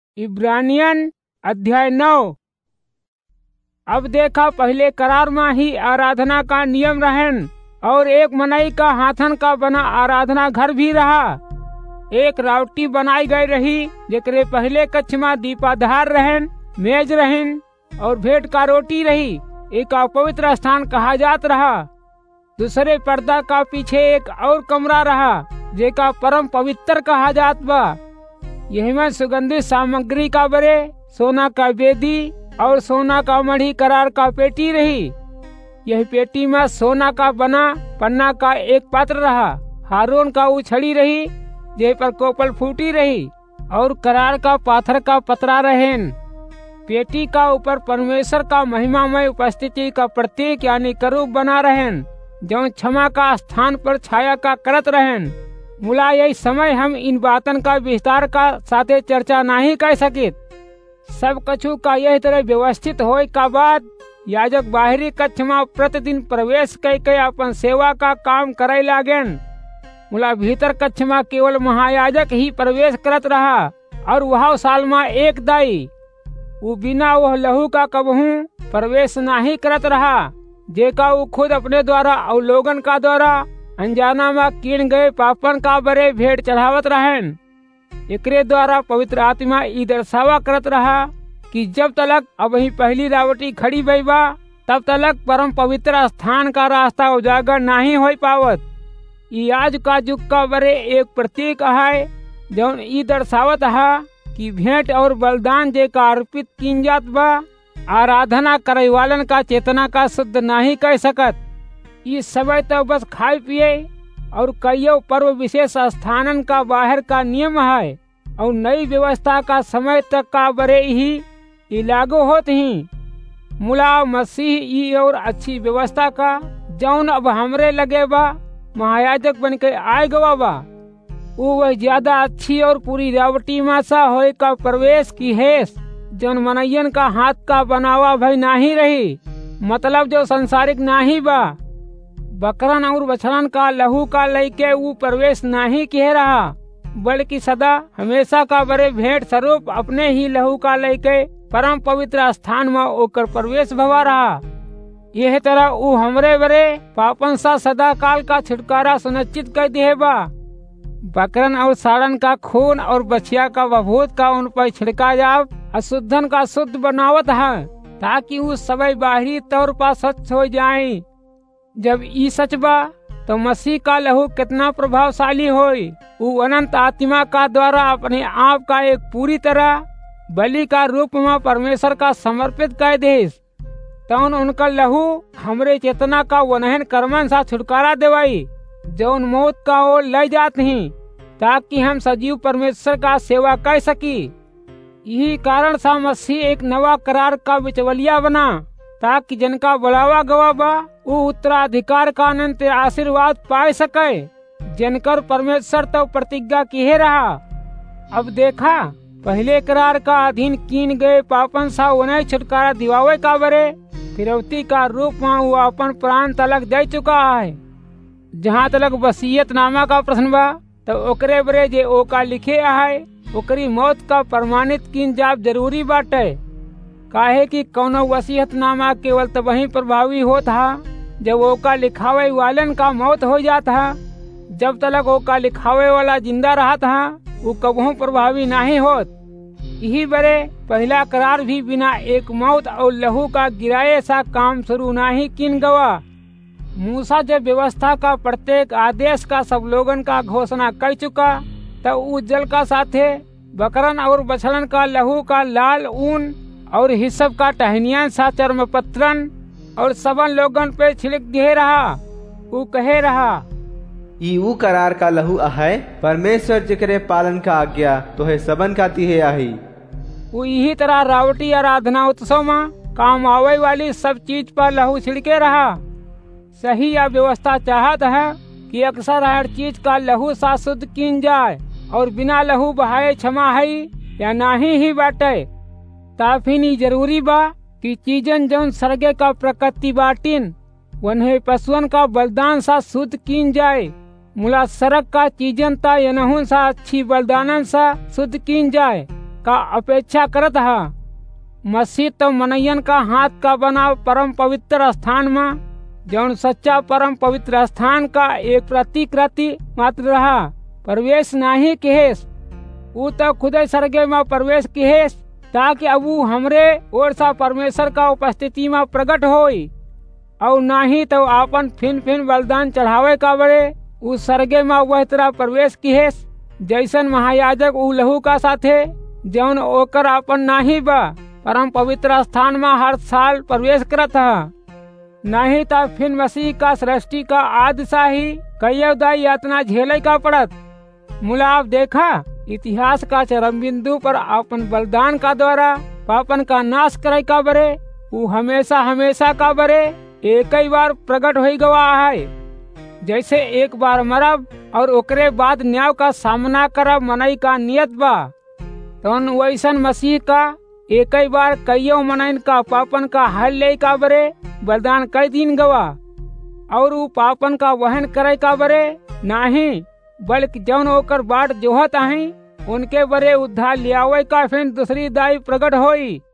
इब्रानियन अध्याय 9। अब देखा, पहले करार में ही आराधना का नियम रहन और एक मनई का हाथन का बना आराधना घर भी रहा। एक रावटी बनाई गई रही जेकरे पहले कच्छ में दीपाधार रहन, मेज रहन और भेंट का रोटी रही। एक अपवित्र स्थान कहा जात रहा। दूसरे पर्दा का पीछे एक और कमरा रहा जेका परम पवित्र कहा जात बा। यही में सुगंधित सामग्री का बरे, सोना का वेदी और सोना का मढ़ी करार का पेटी रही। यह पेटी में सोना का बना पन्ना का एक पात्र रहा। हारून का उछड़ी रही जे पर कोपल फूटी रही और करार का पाथर का पतरा रहेन। पेटी का ऊपर परमेश्वर का महिमामय उपस्थिति का प्रतीक यानी करूब बना रहेन, जो क्षमा का स्थान पर छाया का करत रहेन। मुला यही समय हम इन बातन का विस्तार का साथे चर्चा नहीं कर सकित। सब कछु का यह तरह व्यवस्थित होए का बाद याजक बाहरी कक्ष में प्रतिदिन प्रवेश करके अपन सेवा का काम करे लागेन। मुला भीतर कक्ष में केवल महायाजक ही प्रवेश करत रहा और वह साल में एक दाई वो बिना वह लहू का कबहू प्रवेश नहीं करत रहा, जेका वो खुद अपने द्वारा और लोगन का द्वारा अनजाना में कीन गए पापन का बरे भेंट चढ़ावत रहन। एकरे द्वारा पवित्र आत्मा ई दर्शावा करत रहा कि जब तलक अब ही पहली रावटी खड़ी बा तब तलक परम पवित्र स्थान का रास्ता उजागर नहीं हो पावत। ई आज का युग का बरे एक प्रतीक है जो ई दर्शावत है कि भेंट और बलिदान जे का अर्पित कीन जात बा आराधना करे वालन का चेतना का शुद्ध नहीं कर सकत। इस समय तो बस खाए पिए और कईयों पर्व विशेष स्थानन का बाहर का नियम है और नई व्यवस्था का समय तक का बरे ही लागू होत ही। मुला मसीह ई और अच्छी व्यवस्था का जौन अब हमरे लगे बा महायाजक बन के आए गवा बा, वो वह ज्यादा अच्छी और पूरी रावटी में सा होए का प्रवेश की है जौन मनैयन का हाथ का बनावा भाई नहीं रही, मतलब जो संसारिक नहीं बा। बकरन और बछड़न का लहू का लेके वो प्रवेश नहीं कह रहा, बल्कि सदा हमेशा का बरे भेंट स्वरूप अपने ही लहू का लेके परम पवित्र स्थान में ओकर प्रवेश भवा रहा। यह तरह वो हमरे बरे पापन सा सदा काल का छुटकारा सुनिश्चित कर दिए बा। बकरन और साड़न का खून और बछिया का बभूत का उन पर छिड़का जाव अशुद्धन का शुद्ध बनावत है, ताकि वो सभी बाहरी तौर पर सच हो जाए। जब ई सच बा तो मसीह का लहू कितना प्रभावशाली होई। वो अनंत आत्मा का द्वारा अपने आप का एक पूरी तरह बलि का रूप में परमेश्वर का समर्पित कर देस, तो उनका लहू हमरे चेतना का वनहन कर्मन सा छुटकारा देवाई जो उन मौत का ओर ले जाते हैं, ताकि हम सजीव परमेश्वर का सेवा कर सकी। यही कारण सा मसीह एक नवा करार का बिचवलिया बना, ताकि जिनका बढ़ावा गवा बा वो उत्तराधिकार का अनंत आशीर्वाद पाए सके, जिनकर परमेश्वर तो प्रतिज्ञा किए रहा। अब देखा, पहले करार का अधीन कीन गए पापन सा उन्हें छुटकारा दिवावे का बरे फिरौती का रूप में वो अपन प्राण तलक दे चुका है। जहाँ तलक वसीयत नामा का प्रश्न बा तो ओकरे बरे जे ओका लिखे है ओकरी मौत का प्रमाणित कीन जाब जरूरी बाटे। काहे कि कौनो वसीयत नामा केवल तो वही प्रभावी होता है जब ओका लिखावे वालन का मौत हो जाता है। जब तलक ओका लिखावे वाला जिंदा रहा था वो कबहू प्रभावी नहीं होत। यही बरे पहला करार भी बिना एक मौत और लहू का गिराए सा काम शुरू नहीं किन गवा। मूसा जब व्यवस्था का प्रत्येक आदेश का सब लोगन का घोषणा कर चुका तो उज्जल का साथे बकरन और बछड़न का लहू का लाल ऊन और हिस्सब का टहनियन सा चर्म पत्रन और सबन लोगन पे छिड़क दे रहा। वो कहे रहा, ई ऊ करार का लहू है परमेश्वर जिकरे पालन का आज्ञा तो है सबन का तिहे आही। वो यही तरह रावटी आराधना उत्सव में काम आवे वाली सब चीज पर लहू छिड़के रहा। सही या व्यवस्था चाहत है कि अक्सर हर चीज का लहू सा शुद्ध कीन जाए और बिना लहू बहाए क्षमा है या नहीं ही बाटे। ताफिनी जरूरी बा कि चीजन जौन सरगे का प्रकृति बाटिन वन्हे पशुअन का बलिदान सा शुद्ध कीन जाए। मुला सरक का चीजन ता यनहुन सा अच्छी बलिदानन सा शुद्ध कीन जाए। का अपेक्षा करत है। मसीह तो मनैयन का हाथ का बना परम पवित्र स्थान में, जौन सच्चा परम पवित्र स्थान का एक प्रतिकृति मात्र रहा, प्रवेश नहीं किहेस। वो तो खुदे स्वर्ग में प्रवेश किहेस, ताकि अब वो हमरे ओर सा परमेश्वर का उपस्थिति में प्रकट होई। और नहीं तो आपन फिन फिन बलिदान चढ़ावे का बड़े उस स्वर्ग में वह तरह प्रवेश किहेस, जैसन महायाजक उ लहू का साथे जौन ओकर आपन नाही बा परम पवित्र स्थान में हर साल प्रवेश करत है। नहीं तो फिर मसीह का सृष्टि का आदिशाही कई दाई यातना झेले का पड़त। मुला आप देखा इतिहास का चरम बिंदु पर अपन बलिदान का द्वारा पापन का नाश करे का बरे वो हमेशा हमेशा का बरे एक ही बार प्रकट हो गवा है। जैसे एक बार मरब और ओकरे बाद न्याय का सामना करब मनई का नियत बा, तो वैसन मसीह का एक ही बार कईयों मनइन का पापन का हल ले का बरे बलिदान कई दिन गवा। और वो पापन का वहन करे का बरे नहीं, बल्कि जौन ओकर बाट जोहत हैं उनके बरे उद्धार लियावे का फिर दूसरी दाई प्रकट होई।